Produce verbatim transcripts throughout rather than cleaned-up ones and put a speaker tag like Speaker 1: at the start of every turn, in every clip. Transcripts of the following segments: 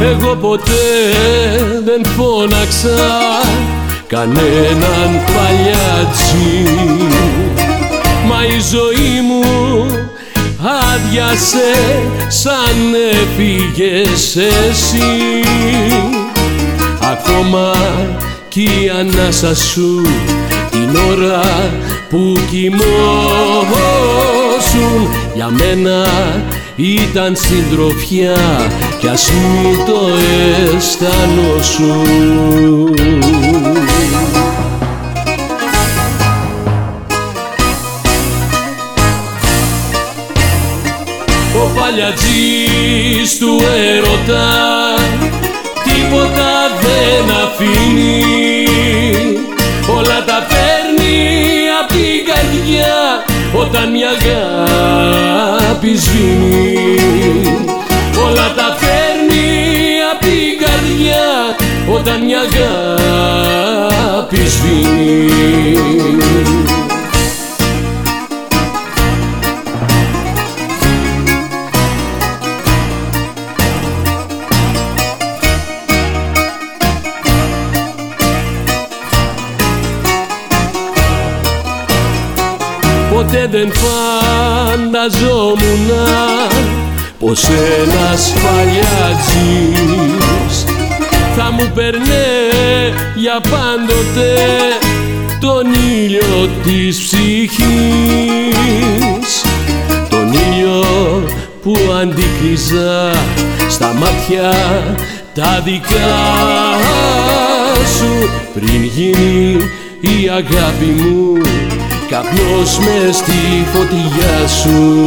Speaker 1: Εγώ ποτέ δεν φώναξα κανέναν παλιάτζι, μα η ζωή μου άδειασε σαν έφυγες εσύ. Ακόμα κι η ανάσα σου την ώρα που κοιμόσουν για μένα ήταν συντροφιά κι ας μη το αισθανόσουν. Ο παλιατζής του έρωτα τίποτα δεν αφήνει, όλα τα παίρνει απ' την καρδιά όταν μια αγάπη σβήνει. Όλα τα παίρνει απ' την καρδιά όταν μια αγάπη σβήνει. Ποτέ δεν φανταζόμουνα πως ένας παλιάτζης θα μου περνέ για πάντοτε τον ήλιο της ψυχής, τον ήλιο που αντίκριζα στα μάτια τα δικά σου πριν γίνει η αγάπη μου καπνός μες στη φωτιά σου.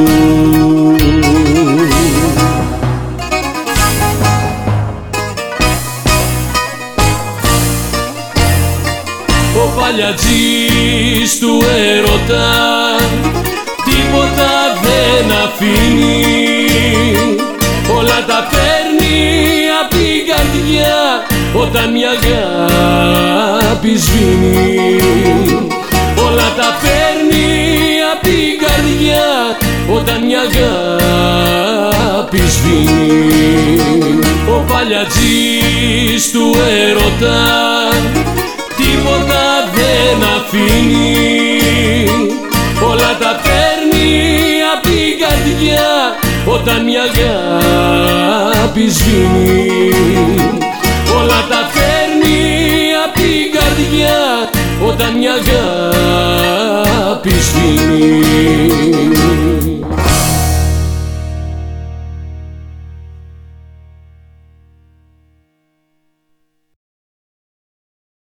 Speaker 1: Ο παλιατζής του έρωτα τίποτα δεν αφήνει, όλα τα παίρνει απ' την καρδιά όταν μια αγάπη σβήνει. Όλα τα παίρνει απ' την καρδιά όταν μια αγάπη σβήνει. Ο παλιατζής του έρωτα τίποτα δεν αφήνει, όλα τα παίρνει απ' την καρδιά όταν μια αγάπη σβήνει. Όλα τα παίρνει απ' την καρδιά όταν μια αγάπη σβήνει.